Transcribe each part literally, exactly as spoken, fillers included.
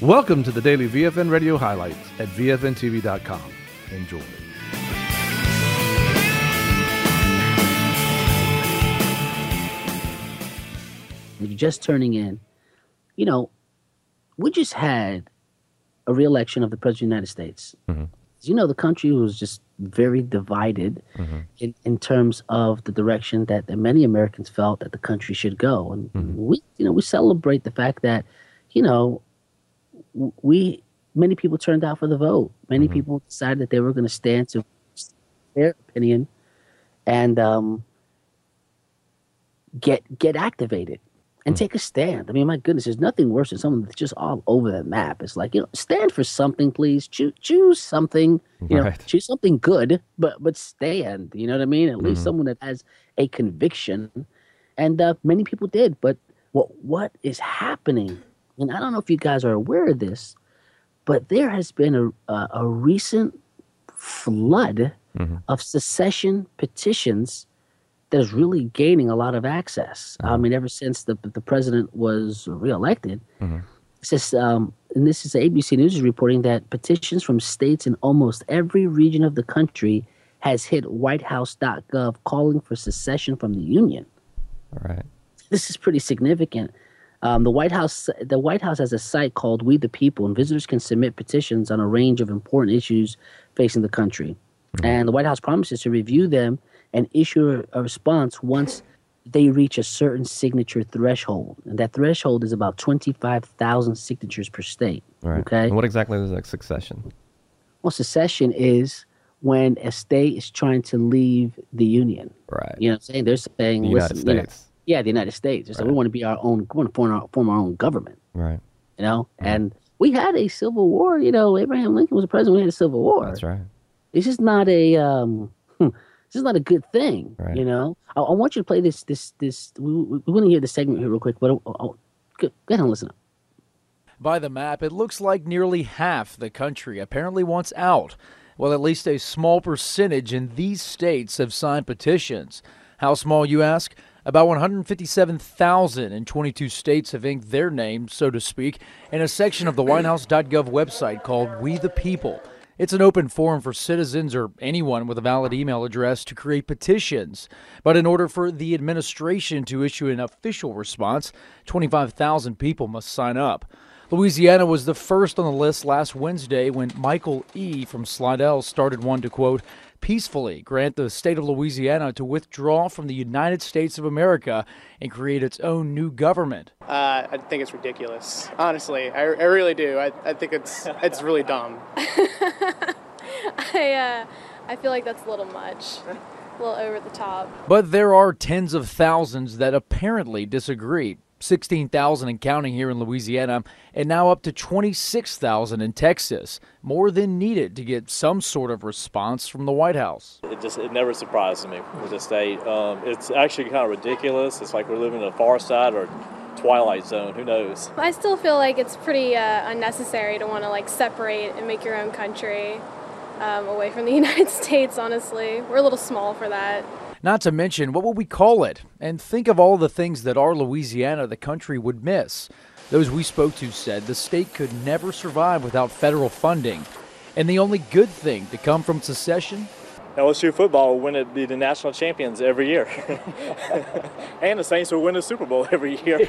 Welcome to the daily V F N Radio highlights at V F N T V dot com. Enjoy. If you're just turning in, you know, we just had a re-election of the President of the United States. Mm-hmm. You know, the country was just very divided mm-hmm. in, in terms of the direction that, that many Americans felt that the country should go. And mm-hmm. we, you know, we celebrate the fact that, you know, we, many people turned out for the vote. Many mm-hmm. people decided that they were going to stand to their opinion and um, get get activated and mm-hmm. take a stand. I mean, my goodness, there's nothing worse than someone that's just all over the map. It's like, you know, stand for something, please. Choose, choose something, you right. know, choose something good, but but stand. You know what I mean? At mm-hmm. least someone that has a conviction. And uh, many people did. But what what is happening? And I don't know if you guys are aware of this, but there has been a, a, a recent flood mm-hmm. of secession petitions that is really gaining a lot of access. Mm-hmm. I mean, ever since the the president was reelected, mm-hmm. it says, um, and this is A B C News is reporting that petitions from states in almost every region of the country has hit white house dot gov calling for secession from the Union. All right. This is pretty significant. Um, the White House, the White House has a site called We the People, and visitors can submit petitions on a range of important issues facing the country. Mm-hmm. And the White House promises to review them and issue a, a response once they reach a certain signature threshold. And that threshold is about twenty-five thousand signatures per state. Right. Okay. And what exactly is like succession? Well, secession is when a state is trying to leave the Union. Right. You know what I'm saying? They're saying, the United listen, States. You know, yeah, the United States. Right. So we want to be our own, we want to form our, form our own government. Right. You know, mm-hmm. and we had a civil war. You know, Abraham Lincoln was the president. We had a civil war. That's right. It's just not a, um, this is not a good thing. Right. You know, I, I want you to play this, this, this. We, we, we want to hear the segment here real quick, but I'll, I'll, go ahead and listen up. By the map, it looks like nearly half the country apparently wants out. Well, at least a small percentage in these states have signed petitions. How small, you ask? About one hundred fifty-seven thousand in twenty-two states have inked their name, so to speak, in a section of the white house dot gov website called We the People. It's an open forum for citizens or anyone with a valid email address to create petitions. But in order for the administration to issue an official response, twenty-five thousand people must sign up. Louisiana was the first on the list last Wednesday when Michael E. from Slidell started one to, quote, peacefully grant the state of Louisiana to withdraw from the United States of America and create its own new government. Uh, I think it's ridiculous. Honestly, I, I really do. I, I think it's it's really dumb. I uh, I feel like that's a little much, a little over the top. But there are tens of thousands that apparently disagree. sixteen thousand and counting here in Louisiana, and now up to twenty-six thousand in Texas, more than needed to get some sort of response from the White House. It just it never surprises me with the state. Um, it's actually kind of ridiculous. It's like we're living in a Far Side or Twilight Zone. Who knows? I still feel like it's pretty uh, unnecessary to want to like separate and make your own country um, away from the United States. Honestly, we're a little small for that. Not to mention, what would we call it? And think of all the things that our Louisiana, the country, would miss. Those we spoke to said the state could never survive without federal funding. And the only good thing to come from secession? L S U football will win it, be the national champions every year. And the Saints will win the Super Bowl every year.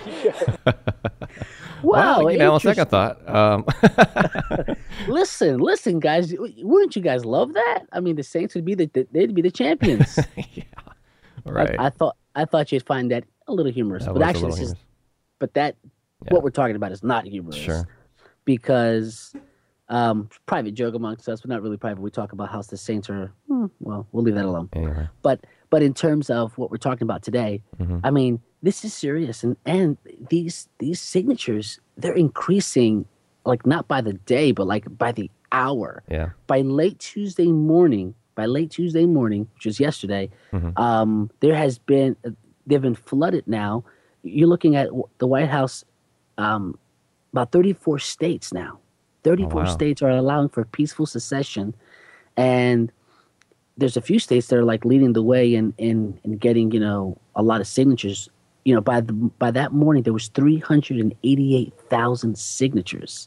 Wow, well, you know, on second thought. Um. listen, listen, guys. Wouldn't you guys love that? I mean, the Saints would be the they'd be the champions. Yeah, right. I, I thought I thought you'd find that a little humorous, that but actually, this is, but that yeah. what we're talking about is not humorous. Sure. Because um, private joke amongst us, but not really private. We talk about how the Saints are. Hmm, well, we'll leave that alone. Anyway. But but in terms of what we're talking about today, mm-hmm. I mean. This is serious, and, and these these signatures, they're increasing, like not by the day, but like by the hour. Yeah. By late Tuesday morning, by late Tuesday morning, which is yesterday, mm-hmm. um, there has been, they've been flooded now. You're looking at the White House, um, about thirty-four states now. thirty-four oh, wow. states are allowing for peaceful secession, and there's a few states that are like leading the way in, in, in getting, you know, a lot of signatures. You know, by the, by that morning, there was three hundred eighty-eight thousand signatures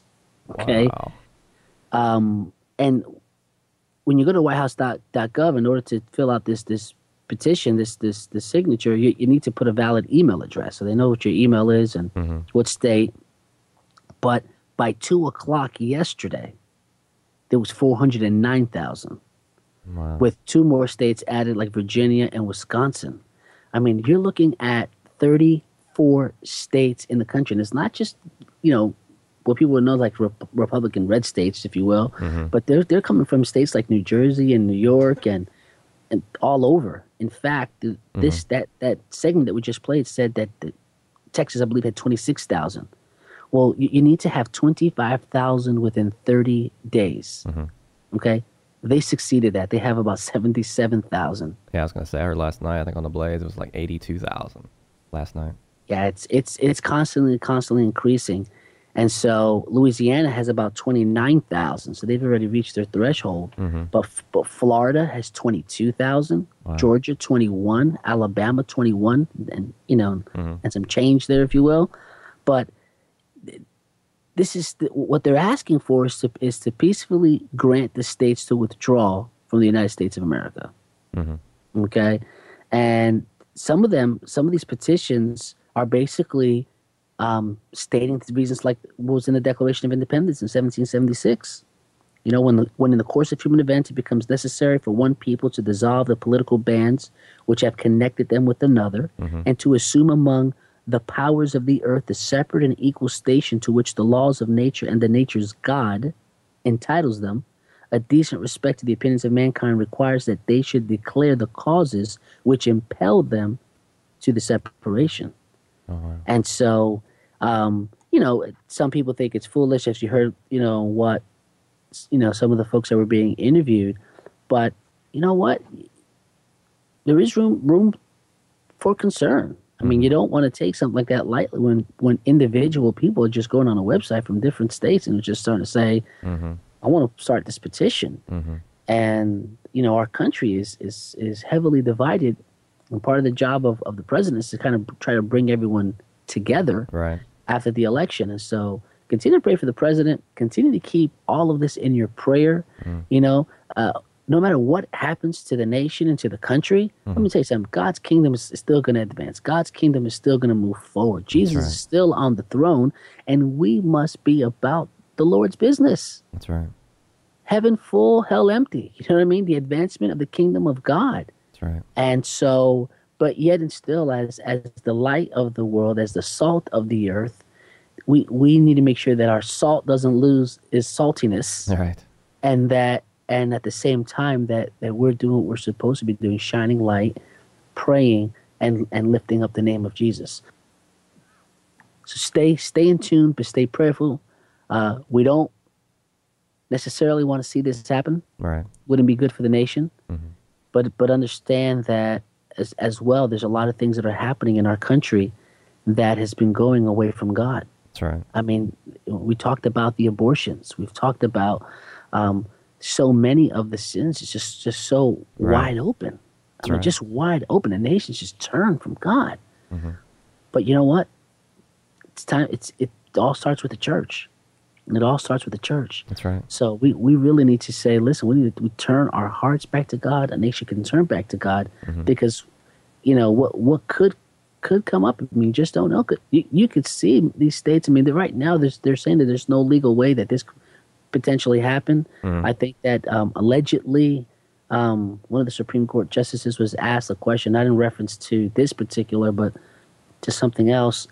Okay. Wow. Um, and when you go to white house dot gov, in order to fill out this this petition, this this this signature, you, you need to put a valid email address, so they know what your email is and Mm-hmm. what state. But by two o'clock yesterday, there was four hundred and nine thousand, Wow. with two more states added, like Virginia and Wisconsin. I mean, you're looking at thirty-four states in the country, and it's not just, you know, what people would know like Rep- Republican red states, if you will, Mm-hmm. but they're they're coming from states like New Jersey and New York and and all over. In fact, th- this that that segment that we just played said that the, Texas, I believe, had twenty-six thousand. Well, you, you need to have twenty-five thousand within thirty days. Mm-hmm. Okay, they succeeded that. They have about seventy-seven thousand. Yeah, I was gonna say. I heard last night. I think on the Blaze it was like eighty-two thousand last night. Yeah, it's it's it's constantly constantly increasing, and so Louisiana has about twenty-nine thousand. So they've already reached their threshold. Mm-hmm. But but Florida has twenty-two thousand, Wow. Georgia twenty-one, Alabama twenty-one, and you know, Mm-hmm. and some change there, if you will. But this is the, what they're asking for is to is to peacefully grant the states to withdraw from the United States of America. Mm-hmm. Okay, and some of them, some of these petitions are basically um, stating the reasons like what was in the Declaration of Independence in seventeen seventy-six. You know, when the, when in the course of human events it becomes necessary for one people to dissolve the political bands which have connected them with another, Mm-hmm. and to assume among the powers of the earth the separate and equal station to which the laws of nature and the nature's God entitles them, a decent respect to the opinions of mankind requires that they should declare the causes which impelled them to the separation. Oh, wow. And so, um, you know, some people think it's foolish, as you heard, you know, what, you know, some of the folks that were being interviewed. But you know what? There is room room for concern. I mean, you don't want to take something like that lightly when, when individual people are just going on a website from different states and just starting to say, Mm-hmm. I want to start this petition. Mm-hmm. And, you know, our country is, is, is heavily divided. And part of the job of, of the president is to kind of try to bring everyone together Right. after the election. And so continue to pray for the president. Continue to keep all of this in your prayer. Mm. You know, uh, no matter what happens to the nation and to the country, let me tell you something. God's kingdom is, is still going to advance. God's kingdom is still going to move forward. Jesus right. is still on the throne, and we must be about the Lord's business. That's right. Heaven full, hell empty. You know what I mean? The advancement of the kingdom of God. That's right. And so, but yet and still, as as the light of the world, as the salt of the earth, we we need to make sure that our salt doesn't lose its saltiness, All right. and that and at the same time that that we're doing what we're supposed to be doing, shining light, praying, and and lifting up the name of Jesus. So stay stay in tune, but stay prayerful. Uh, we don't necessarily want to see this happen. Right. Wouldn't be good for the nation. Mm-hmm. But but understand that as as well, there's a lot of things that are happening in our country that has been going away from God. That's right. I mean, we talked about the abortions. We've talked about um, so many of the sins. It's just just so Right. wide open. I That's mean, right. just wide open. The nation's just turned from God. Mm-hmm. But you know what? It's time. It's it all starts with the church. It all starts with the church. That's right. So we, we really need to say, listen, we need to we turn our hearts back to God. A nation can turn back to God Mm-hmm. because, you know, what what could could come up. I mean, you just don't know. Could- You, you could see these states. I mean, they're, right now there's, they're saying that there's no legal way that this could potentially happen. Mhm. I think that um, allegedly um, one of the Supreme Court justices was asked a question, not in reference to this particular, but to something else.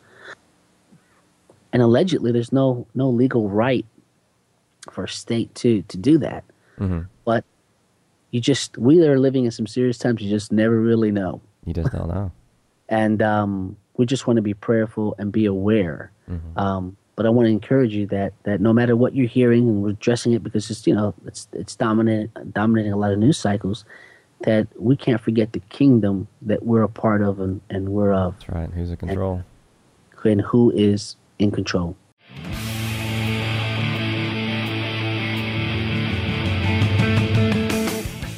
And allegedly, there's no no legal right for a state to to do that. Mm-hmm. But you just we are living in some serious times. You just never really know, You just don't know. and um, we just want to be prayerful and be aware. Mm-hmm. Um, but I want to encourage you that that no matter what you're hearing, and we're addressing it because it's you know it's it's dominant dominating a lot of news cycles. That we can't forget the kingdom that we're a part of and, and we're of, That's right. Who's in control? and who is in control.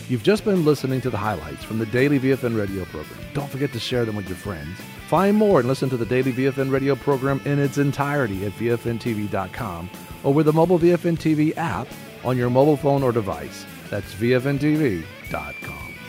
You've just been listening to the highlights from the Daily V F N Radio program. Don't forget to share them with your friends. Find more and listen to the Daily V F N Radio program in its entirety at V F N T V dot com or with the mobile V F N T V app on your mobile phone or device. That's V F N T V dot com.